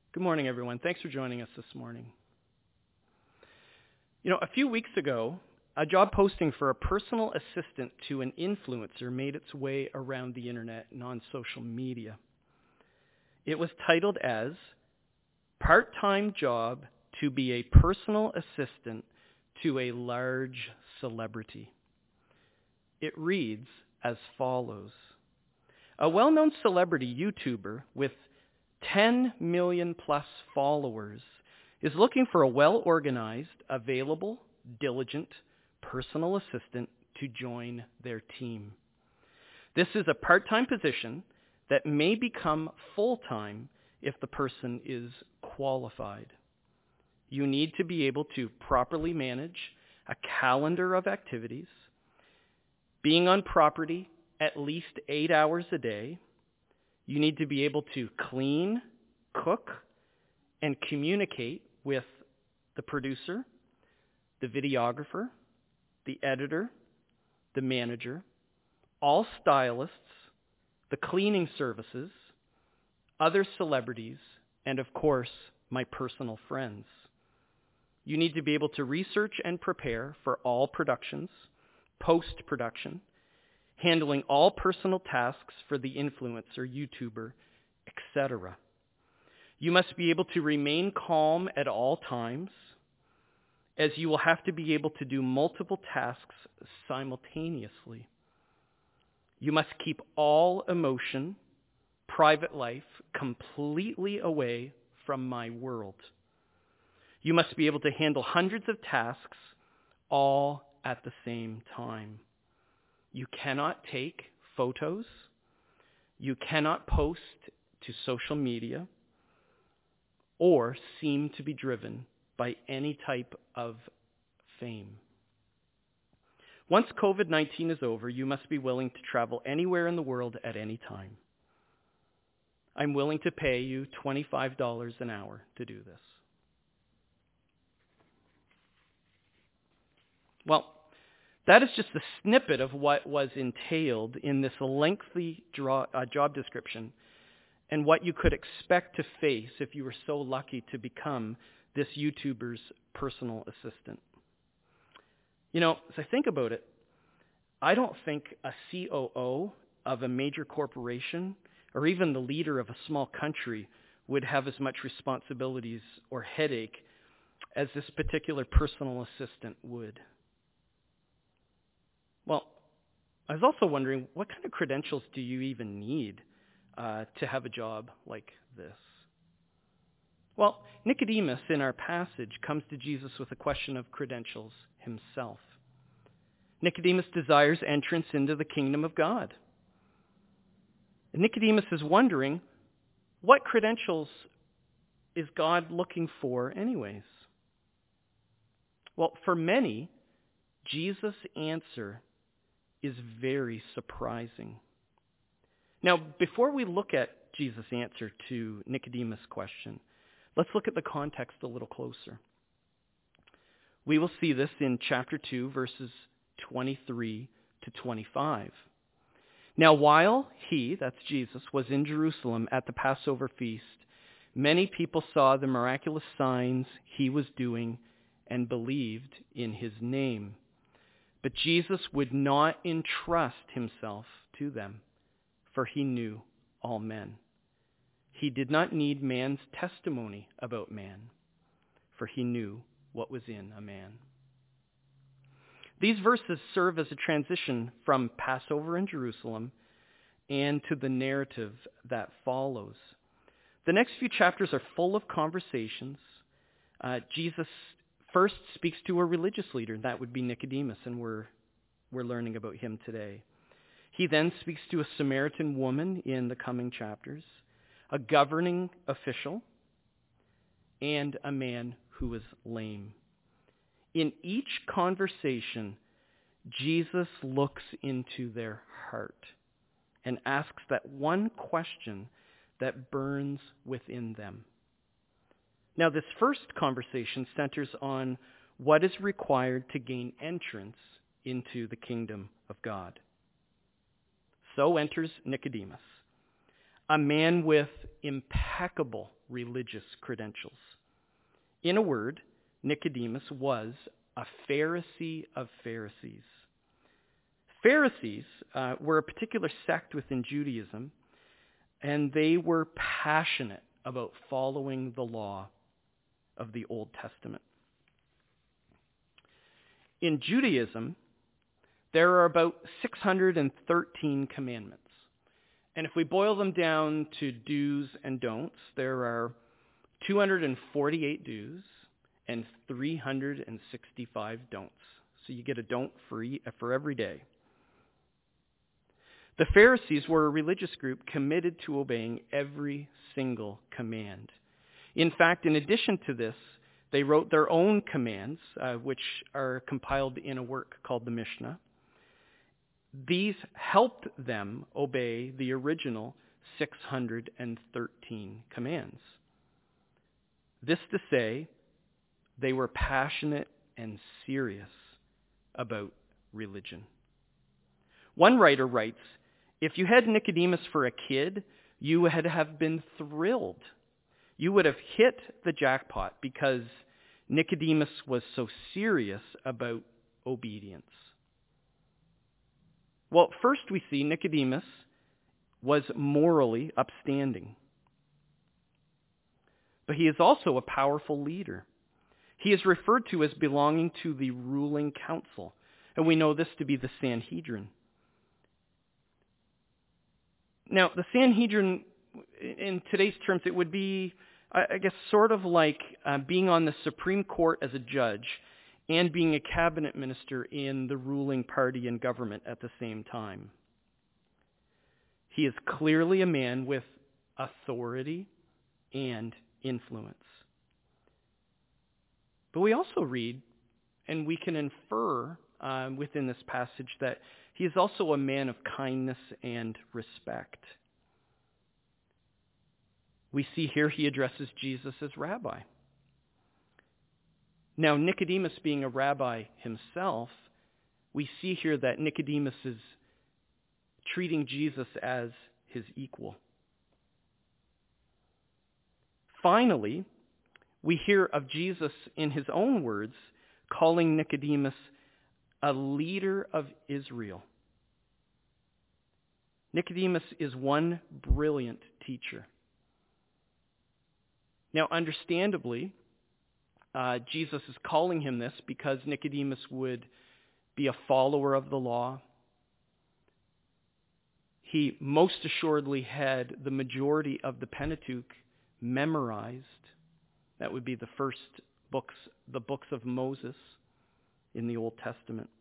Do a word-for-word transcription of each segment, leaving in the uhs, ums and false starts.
Good morning, everyone. Thanks for joining us this morning. You know, a few weeks ago, a job posting for a personal assistant to an influencer made its way around the internet and on social media. It was titled as Part-Time Job to be a Personal Assistant to a Large Celebrity. It reads as follows. A well-known celebrity YouTuber with ten million plus followers is looking for a well-organized, available, diligent personal assistant to join their team. This is a part-time position that may become full-time if the person is qualified. You need to be able to properly manage a calendar of activities, being on property at least eight hours a day. You need to be able to clean, cook, and communicate with the producer, the videographer, the editor, the manager, all stylists, the cleaning services, other celebrities, and of course, my personal friends. You need to be able to research and prepare for all productions, post-production, handling all personal tasks for the influencer, YouTuber, et cetera. You must be able to remain calm at all times, as you will have to be able to do multiple tasks simultaneously. You must keep all emotion, private life, completely away from my world. You must be able to handle hundreds of tasks all at the same time. You cannot take photos. You cannot post to social media or seem to be driven by any type of fame. Once covid nineteen is over, you must be willing to travel anywhere in the world at any time. I'm willing to pay you twenty-five dollars an hour to do this. Well, that is just a snippet of what was entailed in this lengthy draw, uh, job description and what you could expect to face if you were so lucky to become this YouTuber's personal assistant. You know, as I think about it, I don't think a C O O of a major corporation or even the leader of a small country would have as much responsibilities or headache as this particular personal assistant would. Well, I was also wondering, what kind of credentials do you even need uh, to have a job like this? Well, Nicodemus in our passage comes to Jesus with a question of credentials himself. Nicodemus desires entrance into the kingdom of God. And Nicodemus is wondering, what credentials is God looking for anyways? Well, for many, Jesus' answer is very surprising. Now, before we look at Jesus' answer to Nicodemus' question, let's look at the context a little closer. We will see this in chapter two, verses twenty-three to twenty-five. Now, while he, that's Jesus, was in Jerusalem at the Passover feast, many people saw the miraculous signs he was doing and believed in his name. But Jesus would not entrust himself to them, for he knew all men. He did not need man's testimony about man, for he knew what was in a man. These verses serve as a transition from Passover in Jerusalem and to the narrative that follows. The next few chapters are full of conversations. Uh, Jesus first speaks to a religious leader, that would be Nicodemus, and we're we're learning about him today. He then speaks to a Samaritan woman in the coming chapters, a governing official, and a man who is lame. In each conversation, Jesus looks into their heart and asks that one question that burns within them. Now, this first conversation centers on what is required to gain entrance into the kingdom of God. So enters Nicodemus, a man with impeccable religious credentials. In a word, Nicodemus was a Pharisee of Pharisees. Pharisees uh, were a particular sect within Judaism, and they were passionate about following the law of the Old Testament. In Judaism, there are about six hundred thirteen commandments. And if we boil them down to do's and don'ts, there are two hundred forty-eight do's and three hundred sixty-five don'ts. So you get a don't for, e- for every day. The Pharisees were a religious group committed to obeying every single command. In fact, in addition to this, they wrote their own commands, uh, which are compiled in a work called the Mishnah. These helped them obey the original six hundred thirteen commands. This to say, they were passionate and serious about religion. One writer writes, if you had Nicodemus for a kid, you would have been thrilled. You would have hit the jackpot because Nicodemus was so serious about obedience. Well, first we see Nicodemus was morally upstanding. But he is also a powerful leader. He is referred to as belonging to the ruling council, and we know this to be the Sanhedrin. Now, the Sanhedrin, in today's terms, it would be, I guess, sort of like uh, being on the Supreme Court as a judge and being a cabinet minister in the ruling party and government at the same time. He is clearly a man with authority and influence. But we also read, and we can infer um, within this passage, that he is also a man of kindness and respect. We see here he addresses Jesus as rabbi. Now, Nicodemus being a rabbi himself, we see here that Nicodemus is treating Jesus as his equal. Finally, we hear of Jesus in his own words calling Nicodemus a leader of Israel. Nicodemus is one brilliant teacher. Now, understandably, uh, Jesus is calling him this because Nicodemus would be a follower of the law. He most assuredly had the majority of the Pentateuch memorized. That would be the first books, the books of Moses in the Old Testament.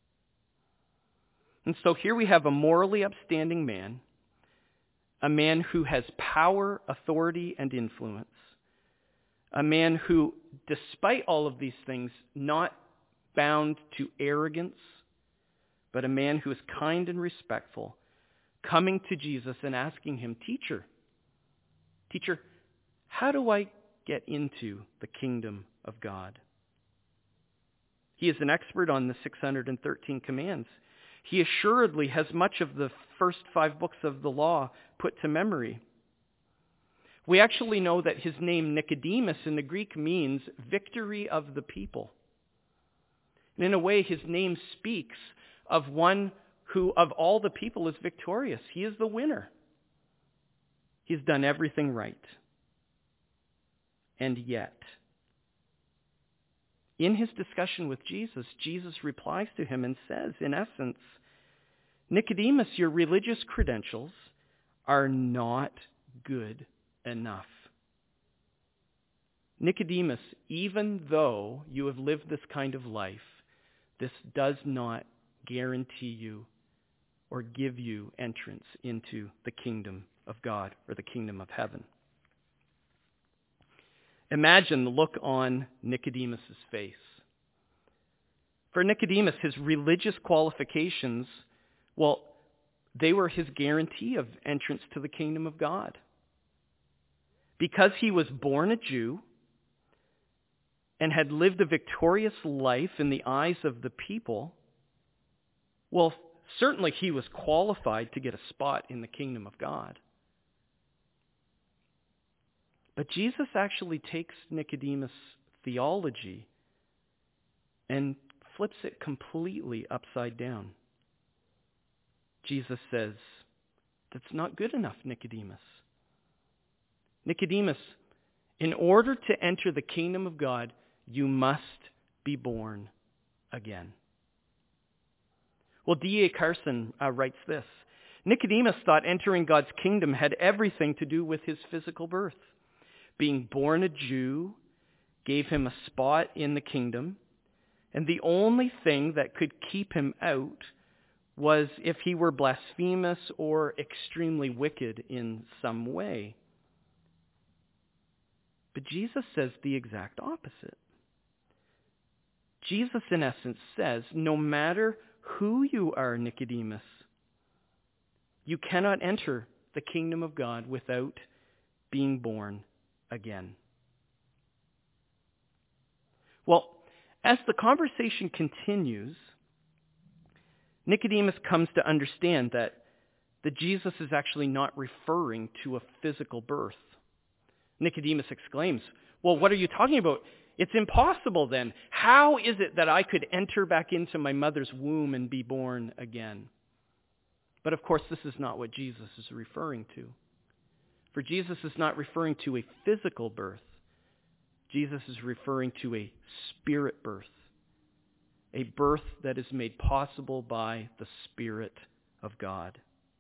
And so here we have a morally upstanding man, a man who has power, authority, and influence, a man who, despite all of these things, not bound to arrogance, but a man who is kind and respectful, coming to Jesus and asking him, Teacher, Teacher, how do I get into the kingdom of God? He is an expert on the six hundred thirteen commands. He assuredly has much of the first five books of the law put to memory. We actually know that his name Nicodemus in the Greek means victory of the people. And in a way, his name speaks of one who of all the people is victorious. He is the winner. He's done everything right. And yet, in his discussion with Jesus, Jesus replies to him and says, in essence, Nicodemus, your religious credentials are not good enough. Nicodemus, even though you have lived this kind of life, this does not guarantee you or give you entrance into the kingdom of God or the kingdom of heaven. Imagine the look on Nicodemus' face. For Nicodemus, his religious qualifications, well, they were his guarantee of entrance to the kingdom of God. Because he was born a Jew and had lived a victorious life in the eyes of the people, well, certainly he was qualified to get a spot in the kingdom of God. But Jesus actually takes Nicodemus' theology and flips it completely upside down. Jesus says, "That's not good enough, Nicodemus. Nicodemus, in order to enter the kingdom of God, you must be born again." Well, D A Carson uh, writes this: Nicodemus thought entering God's kingdom had everything to do with his physical birth. Being born a Jew gave him a spot in the kingdom, and the only thing that could keep him out was if he were blasphemous or extremely wicked in some way. But Jesus says the exact opposite. Jesus, in essence, says, no matter who you are, Nicodemus, you cannot enter the kingdom of God without being born again. Well, as the conversation continues, Nicodemus comes to understand that, that Jesus is actually not referring to a physical birth. Nicodemus exclaims, "Well, what are you talking about? It's impossible then. How is it that I could enter back into my mother's womb and be born again?" But of course, this is not what Jesus is referring to. For Jesus is not referring to a physical birth. Jesus is referring to a spirit birth, a birth that is made possible by the Spirit of God.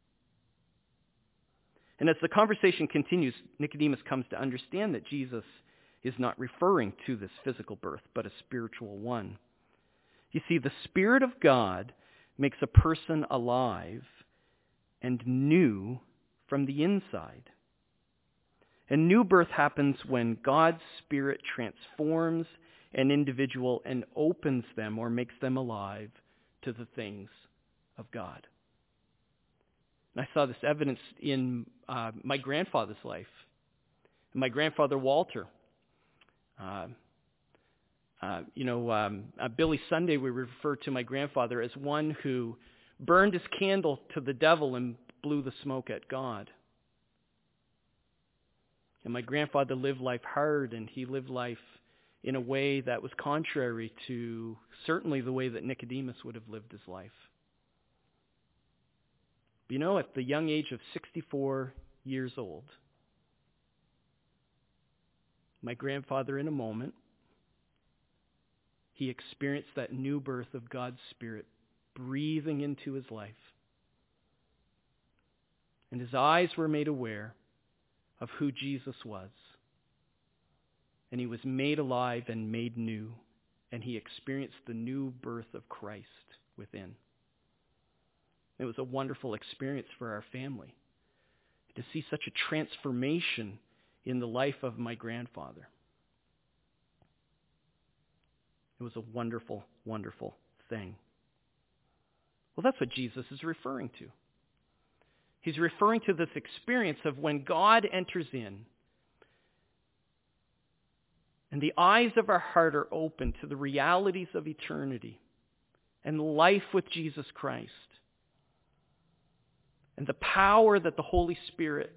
And as the conversation continues, Nicodemus comes to understand that Jesus is not referring to this physical birth, but a spiritual one. You see, the Spirit of God makes a person alive and new from the inside. And new birth happens when God's Spirit transforms an individual and opens them or makes them alive to the things of God. And I saw this evidence in uh, my grandfather's life. My grandfather, Walter. Uh, uh, you know, um, uh, Billy Sunday, we refer to my grandfather as one who burned his candle to the devil and blew the smoke at God. And my grandfather lived life hard, and he lived life in a way that was contrary to certainly the way that Nicodemus would have lived his life. But you know, at the young age of sixty-four years old, my grandfather, in a moment, he experienced that new birth of God's Spirit breathing into his life. And his eyes were made aware of who Jesus was. And he was made alive and made new. And he experienced the new birth of Christ within. It was a wonderful experience for our family to see such a transformation in the life of my grandfather. It was a wonderful, wonderful thing. Well, that's what Jesus is referring to. He's referring to this experience of when God enters in and the eyes of our heart are open to the realities of eternity and life with Jesus Christ and the power that the Holy Spirit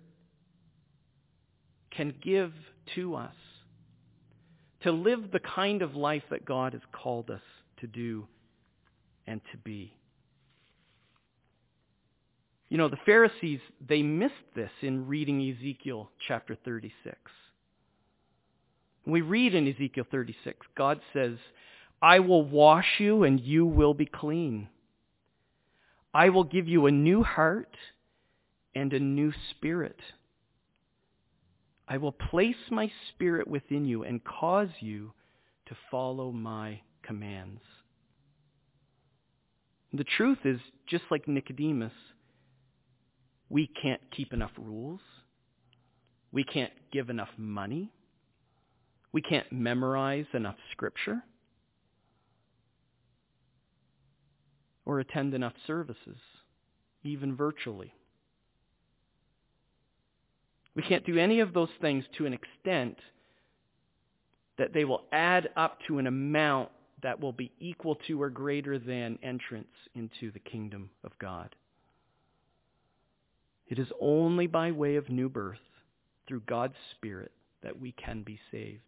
can give to us to live the kind of life that God has called us to do and to be. You know, the Pharisees, they missed this in reading Ezekiel chapter thirty-six. We read in Ezekiel thirty-six, God says, "I will wash you and you will be clean. I will give you a new heart and a new spirit. I will place my spirit within you and cause you to follow my commands." The truth is, just like Nicodemus, we can't keep enough rules. We can't give enough money. We can't memorize enough scripture or attend enough services, even virtually. We can't do any of those things to an extent that they will add up to an amount that will be equal to or greater than entrance into the kingdom of God. It is only by way of new birth, through God's Spirit, that we can be saved.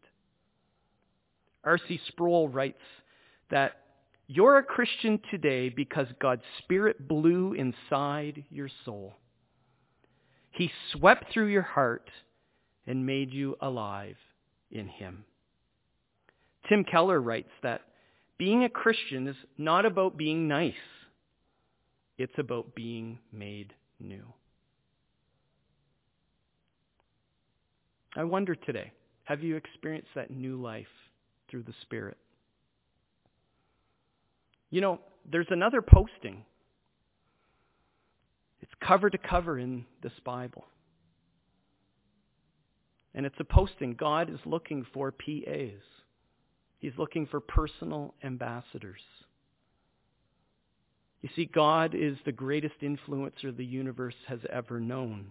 R C Sproul writes that you're a Christian today because God's Spirit blew inside your soul. He swept through your heart and made you alive in Him. Tim Keller writes that being a Christian is not about being nice. It's about being made new. I wonder today, have you experienced that new life through the Spirit? You know, there's another posting. It's cover to cover in this Bible. And it's a posting. God is looking for P As. He's looking for personal ambassadors. You see, God is the greatest influencer the universe has ever known.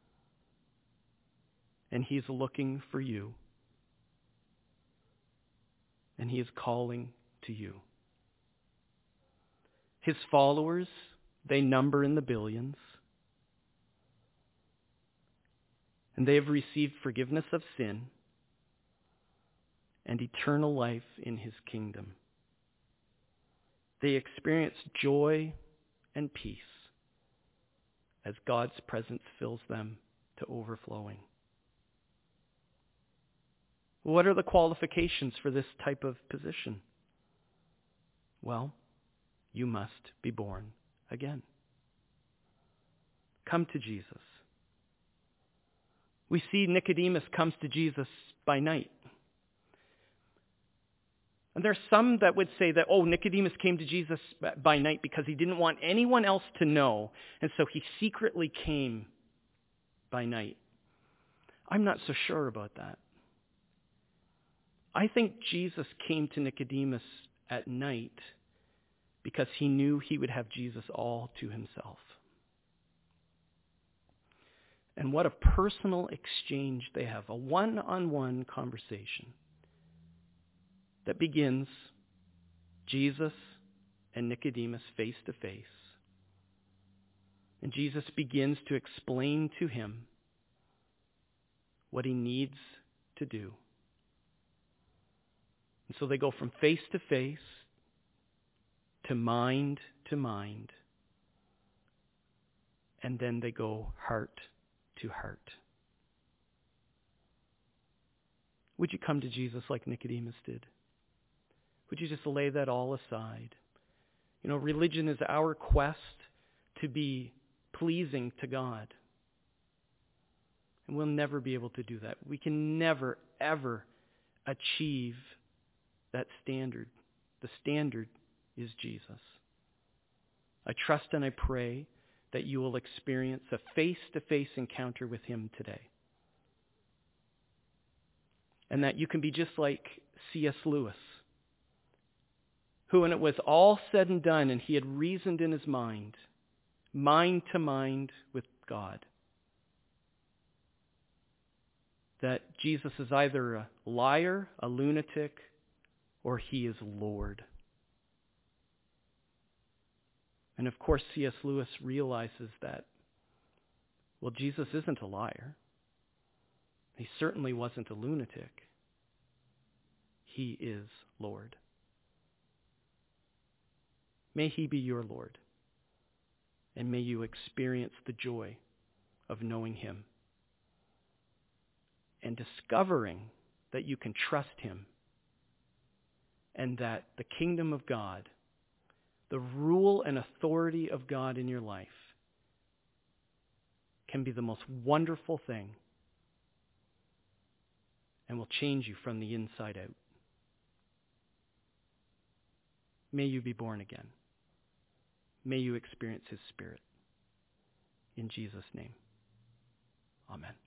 And He's looking for you. And He is calling to you. His followers, they number in the billions. And they have received forgiveness of sin and eternal life in His kingdom. They experience joy and peace as God's presence fills them to overflowing. What are the qualifications for this type of position? Well, you must be born again. Come to Jesus. We see Nicodemus comes to Jesus by night. And there's some that would say that, oh, Nicodemus came to Jesus by night because he didn't want anyone else to know, and so he secretly came by night. I'm not so sure about that. I think Jesus came to Nicodemus at night because he knew he would have Jesus all to himself. And what a personal exchange they have, a one-on-one conversation that begins Jesus and Nicodemus face to face. And Jesus begins to explain to him what he needs to do. And so they go from face to face to mind to mind. And then they go heart to heart. Would you come to Jesus like Nicodemus did? Would you just lay that all aside? You know, religion is our quest to be pleasing to God. And we'll never be able to do that. We can never, ever achieve that standard. The standard is Jesus. I trust and I pray that you will experience a face-to-face encounter with Him today. And that you can be just like C S Lewis, who, when it was all said and done and he had reasoned in his mind, mind to mind with God, that Jesus is either a liar, a lunatic, or He is Lord. And of course, C S Lewis realizes that, well, Jesus isn't a liar. He certainly wasn't a lunatic. He is Lord. May He be your Lord. And may you experience the joy of knowing Him and discovering that you can trust Him and that the kingdom of God, the rule and authority of God in your life, can be the most wonderful thing and will change you from the inside out. May you be born again. May you experience His Spirit. In Jesus' name, amen.